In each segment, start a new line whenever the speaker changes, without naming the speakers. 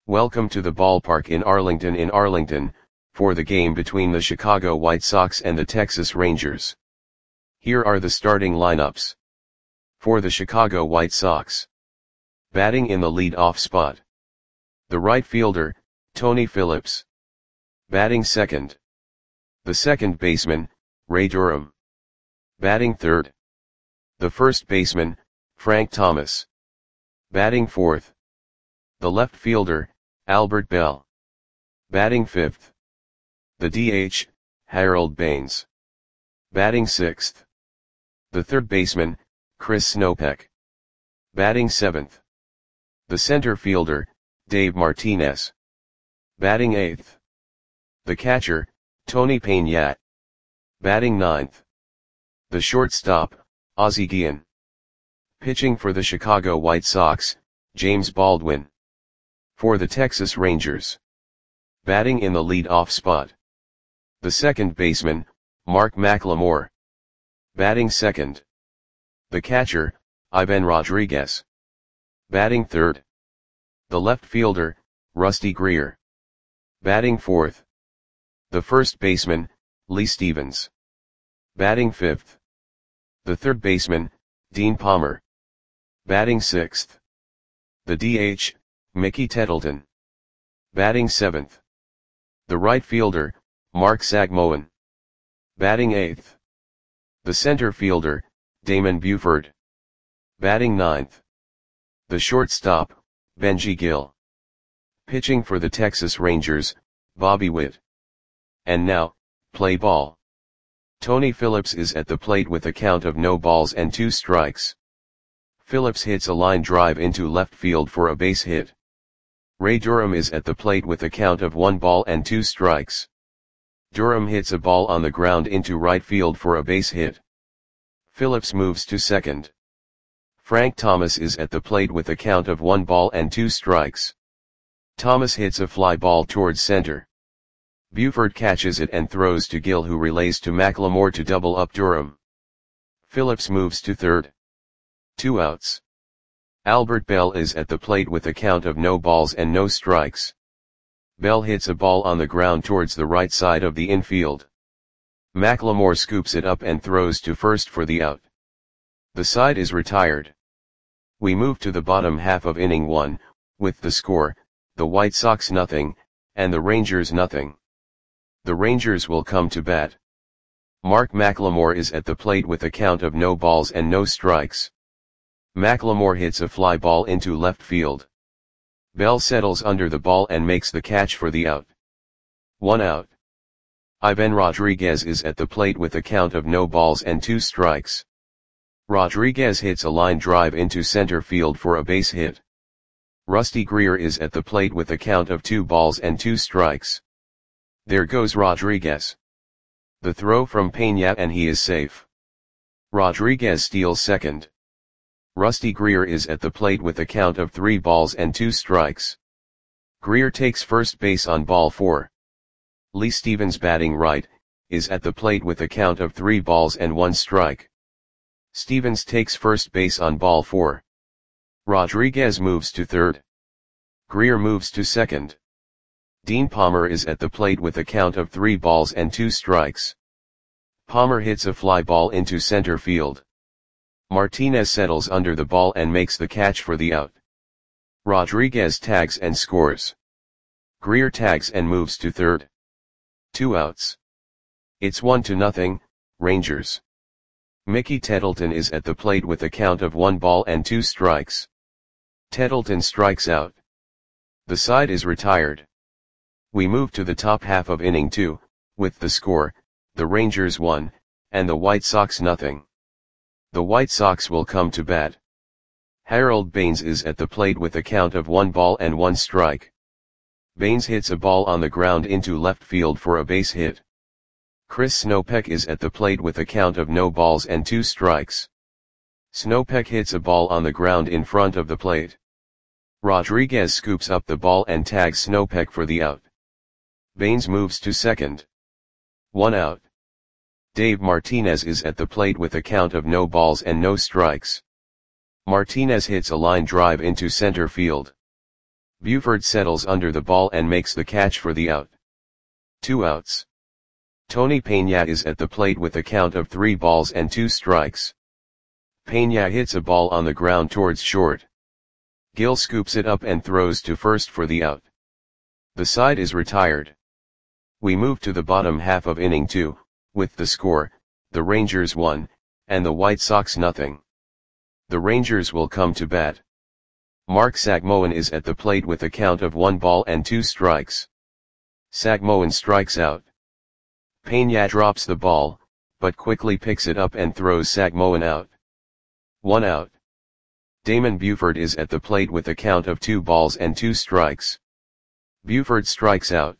Welcome to the ballpark in Arlington, for the game between the Chicago White Sox and the Texas Rangers. Here are the starting lineups. For the Chicago White Sox. Batting in the lead-off spot. The right fielder, Tony Phillips. Batting second. The second baseman, Ray Durham. Batting third. The first baseman, Frank Thomas. Batting fourth. The left fielder, Albert Belle. Batting fifth. The DH, Harold Baines. Batting sixth. The third baseman, Chris Snopek. Batting seventh. The center fielder, Dave Martinez. Batting eighth. The catcher, Tony Peña. Batting ninth. The shortstop, Ozzie Guillen. Pitching for the Chicago White Sox, James Baldwin. For the Texas Rangers. Batting in the lead-off spot. The second baseman, Mark McLemore. Batting second. The catcher, Ivan Rodriguez. Batting third. The left fielder, Rusty Greer. Batting fourth. The first baseman, Lee Stevens. Batting fifth. The third baseman, Dean Palmer. Batting sixth. The DH, Mickey Tettleton. Batting seventh. The right fielder, Mark Sagmoen. Batting eighth. The center fielder, Damon Buford. Batting ninth. The shortstop, Benji Gill. Pitching for the Texas Rangers, Bobby Witt. And now, play ball. Tony Phillips is at the plate with a count of no balls and 2 strikes. Phillips hits a line drive into left field for a base hit. Ray Durham is at the plate with a count of 1 ball and 2 strikes. Durham hits a ball on the ground into right field for a base hit. Phillips moves to second. Frank Thomas is at the plate with a count of 1 ball and 2 strikes. Thomas hits a fly ball towards center. Buford catches it and throws to Gill, who relays to McLemore to double up Durham. Phillips moves to third. 2 outs. Albert Belle is at the plate with a count of no balls and no strikes. Belle hits a ball on the ground towards the right side of the infield. McLemore scoops it up and throws to first for the out. The side is retired. We move to the bottom half of inning 1, with the score, the White Sox 0, and the Rangers 0. The Rangers will come to bat. Mark McLemore is at the plate with a count of no balls and no strikes. McLemore hits a fly ball into left field. Belle settles under the ball and makes the catch for the out. 1 out. Ivan Rodriguez is at the plate with a count of no balls and 2 strikes. Rodriguez hits a line drive into center field for a base hit. Rusty Greer is at the plate with a count of 2 balls and 2 strikes. There goes Rodriguez. The throw from Peña and he is safe. Rodriguez steals second. Rusty Greer is at the plate with a count of 3 balls and 2 strikes. Greer takes first base on ball 4. Lee Stevens, batting right, is at the plate with a count of 3 balls and 1 strike. Stevens takes first base on ball 4. Rodriguez moves to third. Greer moves to second. Dean Palmer is at the plate with a count of 3 balls and 2 strikes. Palmer hits a fly ball into center field. Martinez settles under the ball and makes the catch for the out. Rodriguez tags and scores. Greer tags and moves to third. 2 outs. It's 1-0, Rangers. Mickey Tettleton is at the plate with a count of 1 ball and 2 strikes. Tettleton strikes out. The side is retired. We move to the top half of inning 2, with the score, the Rangers 1, and the White Sox 0. The White Sox will come to bat. Harold Baines is at the plate with a count of 1 ball and 1 strike. Baines hits a ball on the ground into left field for a base hit. Chris Snopek is at the plate with a count of no balls and 2 strikes. Snopek hits a ball on the ground in front of the plate. Rodriguez scoops up the ball and tags Snopek for the out. Baines moves to second. 1 out. Dave Martinez is at the plate with a count of no balls and no strikes. Martinez hits a line drive into center field. Buford settles under the ball and makes the catch for the out. 2 outs. Tony Peña is at the plate with a count of 3 balls and 2 strikes. Peña hits a ball on the ground towards short. Gil scoops it up and throws to first for the out. The side is retired. We move to the bottom half of inning 2, with the score, the Rangers 1, and the White Sox nothing. The Rangers will come to bat. Mark Sagmoen is at the plate with a count of 1 ball and 2 strikes. Sagmoen strikes out. Peña drops the ball, but quickly picks it up and throws Sagmoen out. 1 out. Damon Buford is at the plate with a count of 2 balls and 2 strikes. Buford strikes out.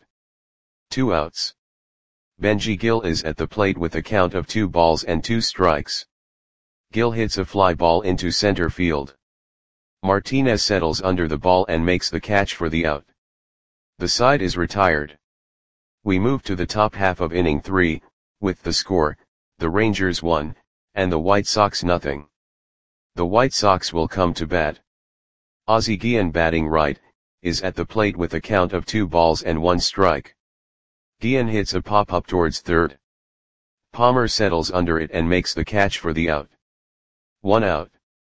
2 outs. Benji Gil is at the plate with a count of 2 balls and 2 strikes. Gil hits a fly ball into center field. Martinez settles under the ball and makes the catch for the out. The side is retired. We move to the top half of inning 3, with the score, the Rangers 1, and the White Sox nothing. The White Sox will come to bat. Ozzie Guillen, batting right, is at the plate with a count of 2 balls and 1 strike. Guillen hits a pop-up towards third. Palmer settles under it and makes the catch for the out. 1 out.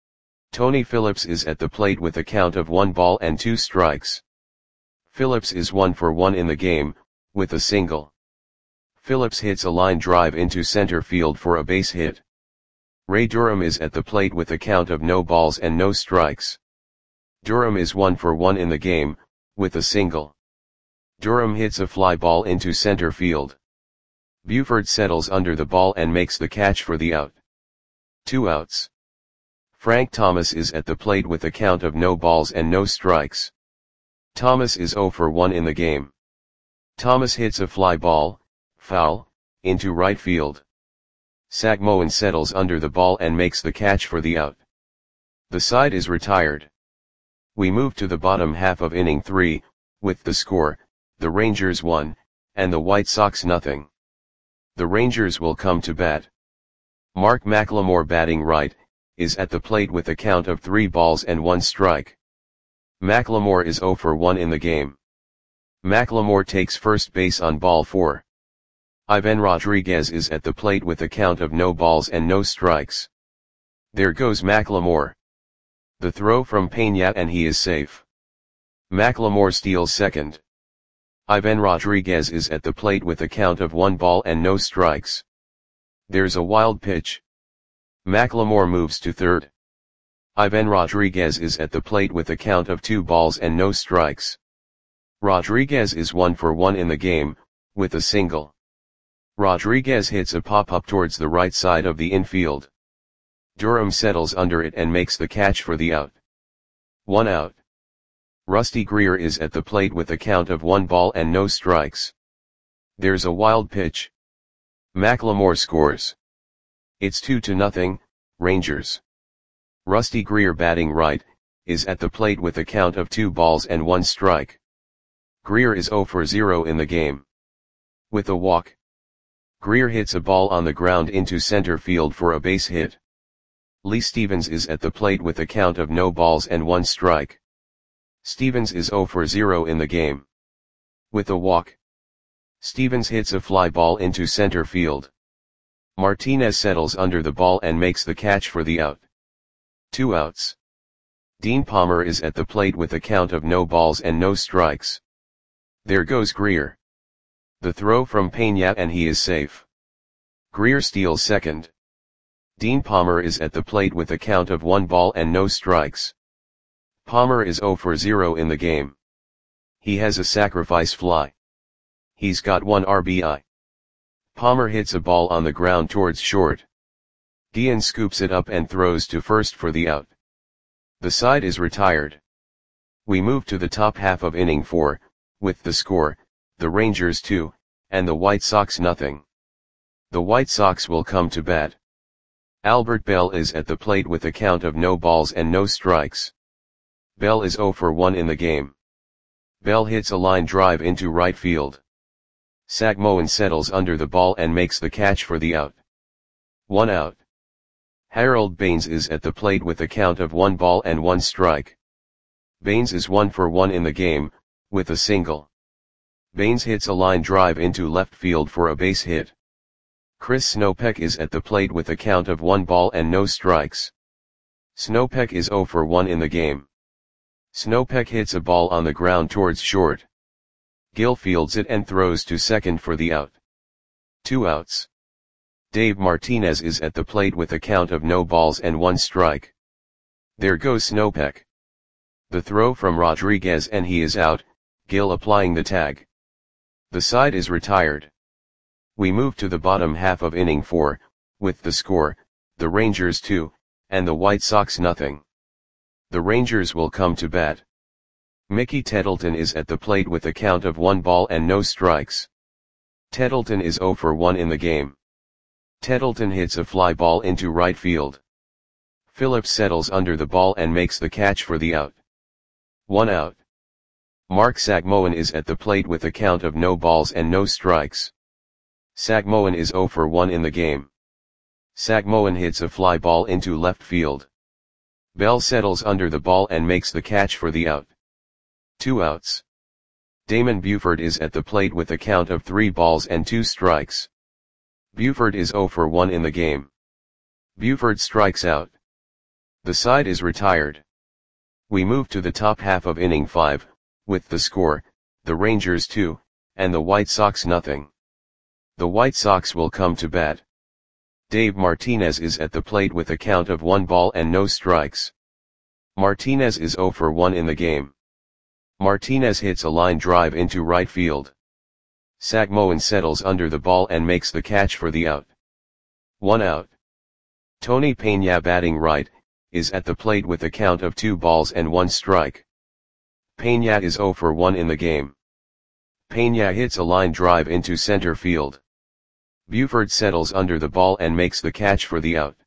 Tony Phillips is at the plate with a count of 1 ball and 2 strikes. Phillips is 1 for 1 in the game, with a single. Phillips hits a line drive into center field for a base hit. Ray Durham is at the plate with a count of no balls and no strikes. Durham is 1 for 1 in the game, with a single. Durham hits a fly ball into center field. Buford settles under the ball and makes the catch for the out. 2 outs. Frank Thomas is at the plate with a count of no balls and no strikes. Thomas is 0 for 1 in the game. Thomas hits a fly ball, foul, into right field. Sagmoen settles under the ball and makes the catch for the out. The side is retired. We move to the bottom half of inning 3, with the score, the Rangers 1, and the White Sox nothing. The Rangers will come to bat. Mark McLemore, batting right, is at the plate with a count of 3 balls and 1 strike. McLemore is 0 for 1 in the game. McLemore takes first base on ball 4. Ivan Rodriguez is at the plate with a count of no balls and no strikes. There goes McLemore. The throw from Peña and he is safe. McLemore steals second. Ivan Rodriguez is at the plate with a count of 1 ball and no strikes. There's a wild pitch. McLemore moves to third. Ivan Rodriguez is at the plate with a count of 2 balls and no strikes. Rodriguez is 1 for 1 in the game, with a single. Rodriguez hits a pop-up towards the right side of the infield. Durham settles under it and makes the catch for the out. 1 out. Rusty Greer is at the plate with a count of 1 ball and no strikes. There's a wild pitch. McLemore scores. It's 2-0, Rangers. Rusty Greer, batting right, is at the plate with a count of 2 balls and 1 strike. Greer is 0 for 0 in the game. With a walk. Greer hits a ball on the ground into center field for a base hit. Lee Stevens is at the plate with a count of no balls and 1 strike. Stevens is 0 for 0 in the game. With a walk. Stevens hits a fly ball into center field. Martinez settles under the ball and makes the catch for the out. 2 outs. Dean Palmer is at the plate with a count of no balls and no strikes. There goes Greer. The throw from Peña and he is safe. Greer steals second. Dean Palmer is at the plate with a count of 1 ball and no strikes. Palmer is 0 for 0 in the game. He has a sacrifice fly. He's got 1 RBI. Palmer hits a ball on the ground towards short. Guillen scoops it up and throws to first for the out. The side is retired. We move to the top half of inning 4, with the score, the Rangers 2, and the White Sox nothing. The White Sox will come to bat. Albert Bell is at the plate with a count of no balls and no strikes. Bell is 0 for 1 in the game. Bell hits a line drive into right field. Sagmoen settles under the ball and makes the catch for the out. 1 out. Harold Baines is at the plate with a count of 1 ball and 1 strike. Baines is 1 for 1 in the game, with a single. Baines hits a line drive into left field for a base hit. Chris Snopek is at the plate with a count of 1 ball and no strikes. Snopek is 0 for 1 in the game. Snopek hits a ball on the ground towards short. Gil fields it and throws to second for the out. 2 outs. Dave Martinez is at the plate with a count of no balls and 1 strike. There goes Snopek. The throw from Rodriguez and he is out, Gil applying the tag. The side is retired. We move to the bottom half of inning 4, with the score, the Rangers 2, and the White Sox nothing. The Rangers will come to bat. Mickey Tettleton is at the plate with a count of 1 ball and no strikes. Tettleton is 0 for 1 in the game. Tettleton hits a fly ball into right field. Phillips settles under the ball and makes the catch for the out. 1 out. Mark Sagmoen is at the plate with a count of no balls and no strikes. Sagmoen is 0 for 1 in the game. Sagmoen hits a fly ball into left field. Bell settles under the ball and makes the catch for the out. 2 outs. Damon Buford is at the plate with a count of 3 balls and 2 strikes. Buford is 0 for 1 in the game. Buford strikes out. The side is retired. We move to the top half of inning 5, with the score, the Rangers 2, and the White Sox nothing. The White Sox will come to bat. Dave Martinez is at the plate with a count of 1 ball and no strikes. Martinez is 0 for 1 in the game. Martinez hits a line drive into right field. Sagmoen settles under the ball and makes the catch for the out. 1 out. Tony Peña batting right, is at the plate with a count of 2 balls and 1 strike. Peña is 0 for 1 in the game. Peña hits a line drive into center field. Buford settles under the ball and makes the catch for the out.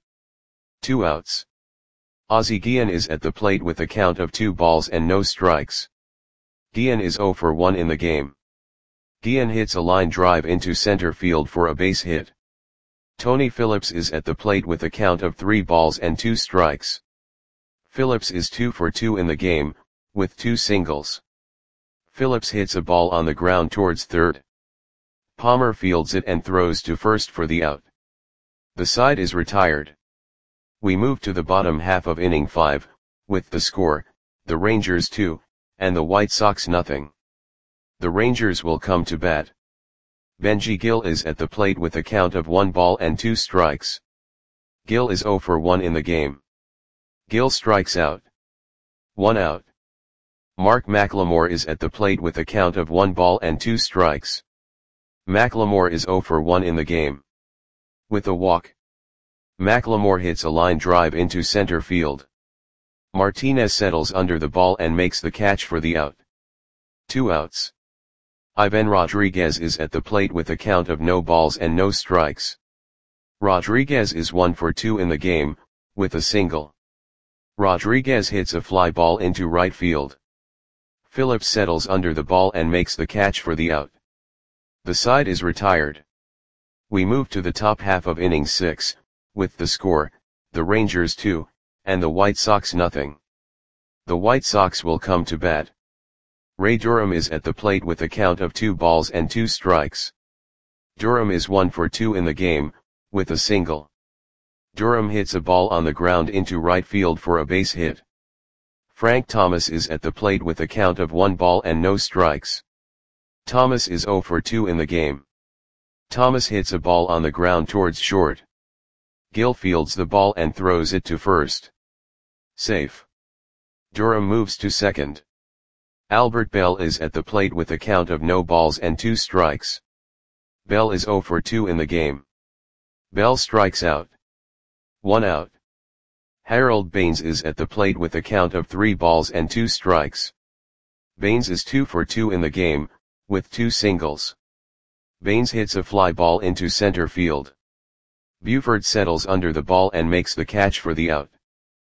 2 outs. Ozzie Guillen is at the plate with a count of 2 balls and no strikes. Guillen is 0 for 1 in the game. Guillen hits a line drive into center field for a base hit. Tony Phillips is at the plate with a count of 3 balls and 2 strikes. Phillips is 2 for 2 in the game, with 2 singles. Phillips hits a ball on the ground towards third. Palmer fields it and throws to first for the out. The side is retired. We move to the bottom half of inning 5, with the score, the Rangers 2, and the White Sox nothing. The Rangers will come to bat. Benji Gil is at the plate with a count of 1 ball and 2 strikes. Gil is 0 for 1 in the game. Gil strikes out. 1 out. Mark McLemore is at the plate with a count of 1 ball and 2 strikes. McLemore is 0 for 1 in the game. With a walk. McLemore hits a line drive into center field. Martinez settles under the ball and makes the catch for the out. 2 outs. Ivan Rodriguez is at the plate with a count of no balls and no strikes. Rodriguez is 1 for 2 in the game, with a single. Rodriguez hits a fly ball into right field. Phillips settles under the ball and makes the catch for the out. The side is retired. We move to the top half of inning 6, with the score, the Rangers 2, and the White Sox nothing. The White Sox will come to bat. Ray Durham is at the plate with a count of 2 balls and 2 strikes. Durham is 1 for 2 in the game, with a single. Durham hits a ball on the ground into right field for a base hit. Frank Thomas is at the plate with a count of 1 ball and no strikes. Thomas is 0 for 2 in the game. Thomas hits a ball on the ground towards short. Gil fields the ball and throws it to first. Safe. Durham moves to second. Albert Bell is at the plate with a count of no balls and 2 strikes. Bell is 0 for 2 in the game. Bell strikes out. 1 out. Harold Baines is at the plate with a count of 3 balls and 2 strikes. Baines is 2 for 2 in the game, with 2 singles. Baines hits a fly ball into center field. Buford settles under the ball and makes the catch for the out.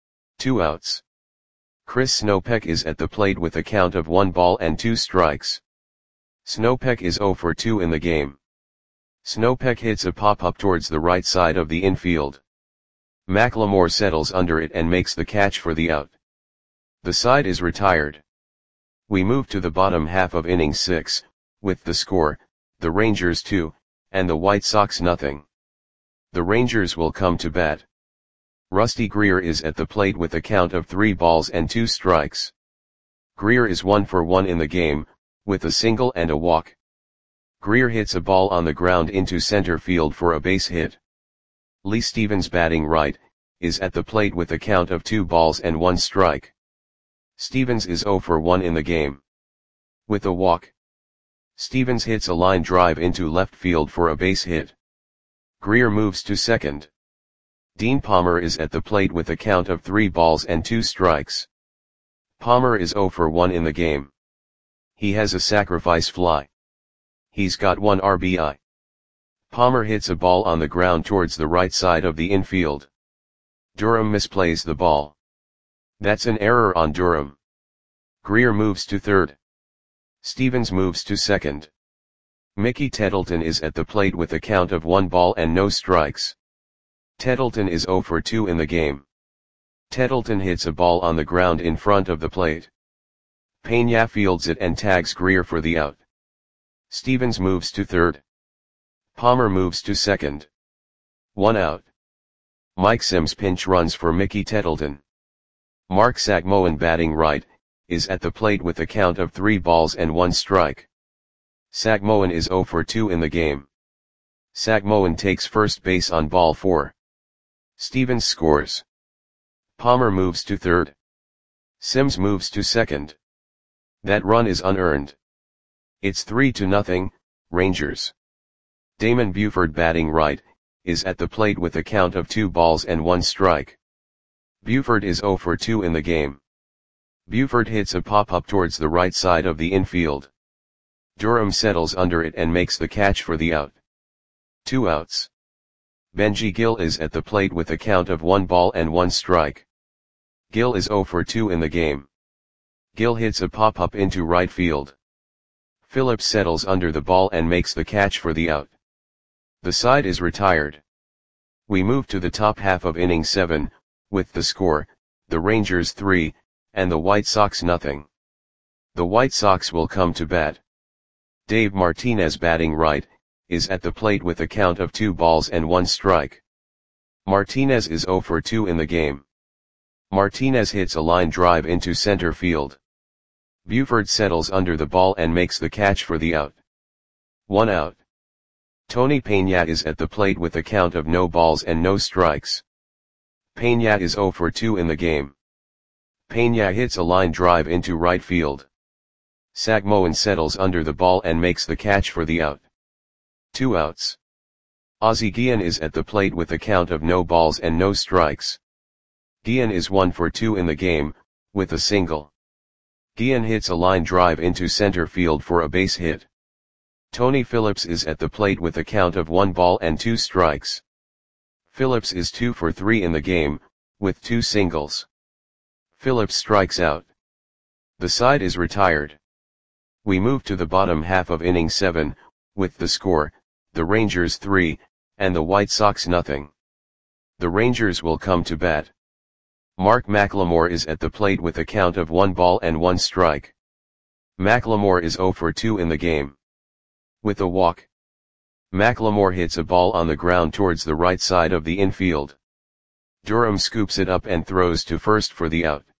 2 outs. Chris Snopek is at the plate with a count of 1 ball and 2 strikes. Snopek is 0 for 2 in the game. Snopek hits a pop-up towards the right side of the infield. McLemore settles under it and makes the catch for the out. The side is retired. We move to the bottom half of inning 6, with the score, the Rangers 2, and the White Sox nothing. The Rangers will come to bat. Rusty Greer is at the plate with a count of 3 balls and 2 strikes. Greer is 1 for 1 in the game, with a single and a walk. Greer hits a ball on the ground into center field for a base hit. Lee Stevens, batting right, is at the plate with a count of 2 balls and 1 strike. Stevens is 0 for 1 in the game. With a walk. Stevens hits a line drive into left field for a base hit. Greer moves to second. Dean Palmer is at the plate with a count of 3 balls and 2 strikes. Palmer is 0 for 1 in the game. He has a sacrifice fly. He's got 1 RBI. Palmer hits a ball on the ground towards the right side of the infield. Durham misplays the ball. That's an error on Durham. Greer moves to third. Stevens moves to second. Mickey Tettleton is at the plate with a count of 1 ball and no strikes. Tettleton is 0 for 2 in the game. Tettleton hits a ball on the ground in front of the plate. Peña fields it and tags Greer for the out. Stevens moves to third. Palmer moves to second. 1 out. Mike Sims pinch runs for Mickey Tettleton. Mark Sagmoen, batting right, is at the plate with a count of 3 balls and 1 strike. Sagmoen is 0 for 2 in the game. Sagmoen takes first base on ball 4. Stevens scores. Palmer moves to third. Sims moves to second. That run is unearned. It's 3-0, Rangers. Damon Buford, batting right, is at the plate with a count of 2 balls and 1 strike. Buford is 0 for 2 in the game. Buford hits a pop-up towards the right side of the infield. Durham settles under it and makes the catch for the out. 2 outs. Benji Gill is at the plate with a count of 1 ball and 1 strike. Gill is 0 for 2 in the game. Gill hits a pop-up into right field. Phillips settles under the ball and makes the catch for the out. The side is retired. We move to the top half of inning 7, with the score, the Rangers 3, and the White Sox nothing. The White Sox will come to bat. Dave Martinez, batting right, is at the plate with a count of 2 balls and 1 strike. Martinez is 0 for 2 in the game. Martinez hits a line drive into center field. Buford settles under the ball and makes the catch for the out. 1 out. Tony Peña is at the plate with a count of no balls and no strikes. Peña is 0 for 2 in the game. Peña hits a line drive into right field. Sagmoen settles under the ball and makes the catch for the out. 2 outs. Ozzie Guillen is at the plate with a count of no balls and no strikes. Guillen is 1 for 2 in the game, with a single. Guillen hits a line drive into center field for a base hit. Tony Phillips is at the plate with a count of 1 ball and 2 strikes. Phillips is 2 for 3 in the game, with 2 singles. Phillips strikes out. The side is retired. We move to the bottom half of inning 7, with the score, the Rangers 3, and the White Sox nothing. The Rangers will come to bat. Mark McLemore is at the plate with a count of 1 ball and 1 strike. McLemore is 0 for 2 in the game. With a walk. McLemore hits a ball on the ground towards the right side of the infield. Durham scoops it up and throws to first for the out.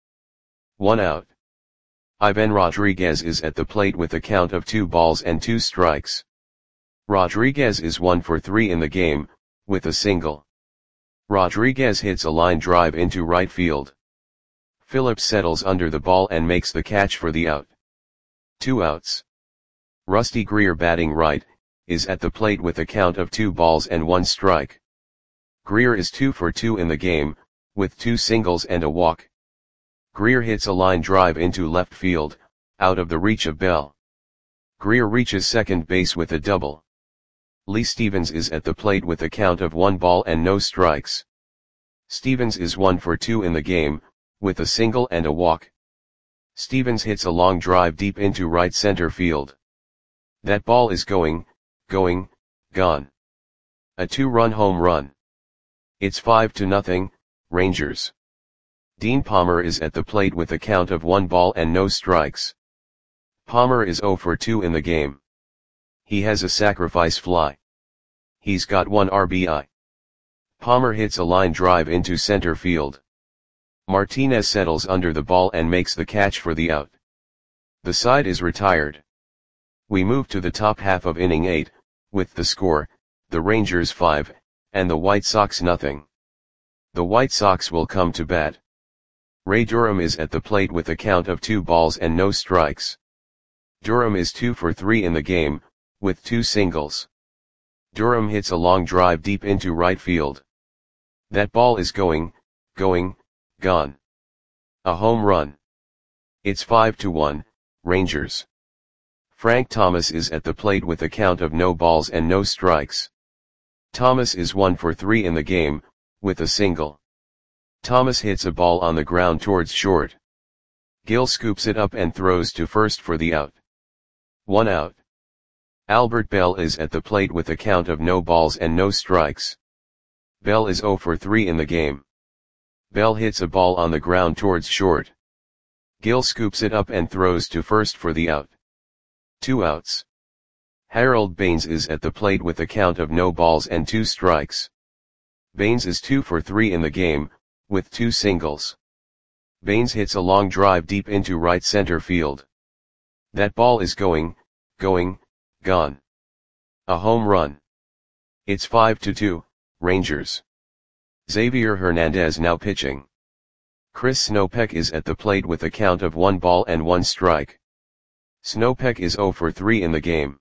1 out. Ivan Rodriguez is at the plate with a count of 2 balls and 2 strikes. Rodriguez is 1 for 3 in the game, with a single. Rodriguez hits a line drive into right field. Phillips settles under the ball and makes the catch for the out. 2 outs. Rusty Greer, batting right, is at the plate with a count of 2 balls and 1 strike. Greer is 2 for 2 in the game, with 2 singles and a walk. Greer hits a line drive into left field, out of the reach of Bell. Greer reaches second base with a double. Lee Stevens is at the plate with a count of 1 ball and no strikes. Stevens is 1 for 2 in the game, with a single and a walk. Stevens hits a long drive deep into right center field. That ball is gone. A 2-run home run. It's 5-0, Rangers. Dean Palmer is at the plate with a count of 1 ball and no strikes. Palmer is 0 for 2 in the game. He has a sacrifice fly. He's got 1 RBI. Palmer hits a line drive into center field. Martinez settles under the ball and makes the catch for the out. The side is retired. We move to the top half of inning 8, with the score, the Rangers 5, and the White Sox nothing. The White Sox will come to bat. Ray Durham is at the plate with a count of 2 balls and no strikes. Durham is 2 for 3 in the game, with 2 singles. Durham hits a long drive deep into right field. That ball is going, gone. A home run. It's 5-1, Rangers. Frank Thomas is at the plate with a count of no balls and no strikes. Thomas is 1 for 3 in the game, with a single. Thomas hits a ball on the ground towards short. Gill scoops it up and throws to first for the out. 1 out. Albert Bell is at the plate with a count of no balls and no strikes. Bell is 0 for 3 in the game. Bell hits a ball on the ground towards short. Gill scoops it up and throws to first for the out. 2 outs. Harold Baines is at the plate with a count of no balls and 2 strikes. Baines is 2 for 3 in the game, with 2 singles. Baines hits a long drive deep into right center field. That ball is going, gone. A home run. It's 5-2, Rangers. Xavier Hernandez now pitching. Chris Snopek is at the plate with a count of 1 ball and 1 strike. Snopek is 0 for 3 in the game.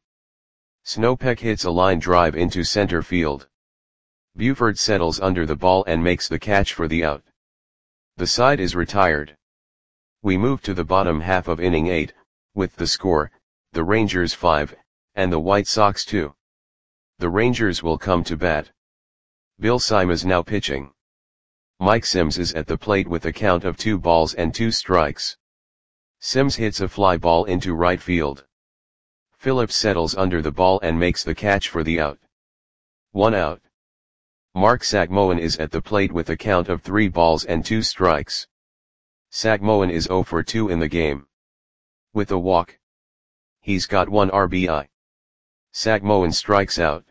Snopek hits a line drive into center field. Buford settles under the ball and makes the catch for the out. The side is retired. We move to the bottom half of inning 8, with the score, the Rangers 5, and the White Sox 2. The Rangers will come to bat. Bill Simas now pitching. Mike Sims is at the plate with a count of 2 balls and 2 strikes. Sims hits a fly ball into right field. Phillips settles under the ball and makes the catch for the out. 1 out. Mark Sagmoen is at the plate with a count of 3 balls and 2 strikes. Sagmoen is 0 for 2 in the game. With a walk. He's got 1 RBI. Sagmoen strikes out.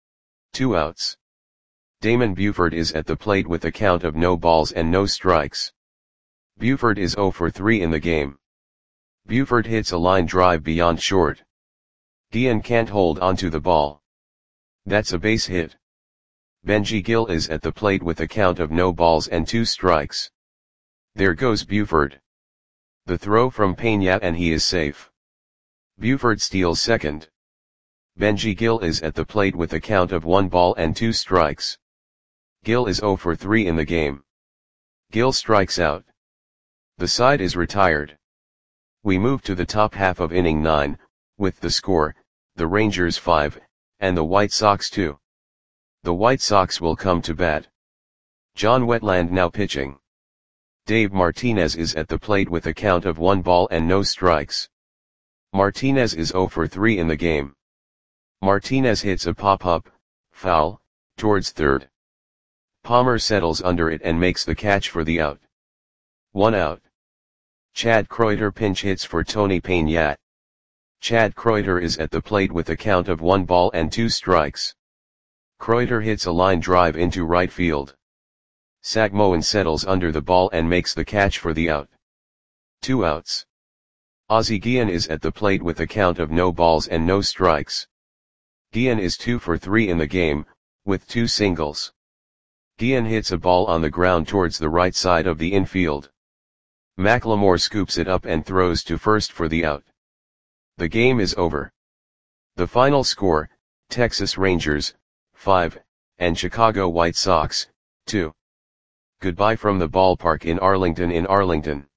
2 outs. Damon Buford is at the plate with a count of no balls and no strikes. Buford is 0 for 3 in the game. Buford hits a line drive beyond short. Guillen can't hold onto the ball. That's a base hit. Benji Gill is at the plate with a count of no balls and 2 strikes. There goes Buford. The throw from Peña and he is safe. Buford steals second. Benji Gill is at the plate with a count of 1 ball and 2 strikes. Gill is 0 for 3 in the game. Gill strikes out. The side is retired. We move to the top half of inning 9, with the score, the Rangers 5, and the White Sox 2. The White Sox will come to bat. John Wetland now pitching. Dave Martinez is at the plate with a count of 1 ball and no strikes. Martinez is 0 for 3 in the game. Martinez hits a pop-up, foul, towards third. Palmer settles under it and makes the catch for the out. 1 out. Chad Kreuter pinch hits for Tony Peña. Chad Kreuter is at the plate with a count of 1 ball and 2 strikes. Kreuter hits a line drive into right field. Sagmoen settles under the ball and makes the catch for the out. 2 outs. Ozzie Guillen is at the plate with a count of no balls and no strikes. Guillen is 2 for 3 in the game, with 2 singles. Guillen hits a ball on the ground towards the right side of the infield. McLemore scoops it up and throws to first for the out. The game is over. The final score, Texas Rangers, 5, and Chicago White Sox, 2. Goodbye from the ballpark in Arlington.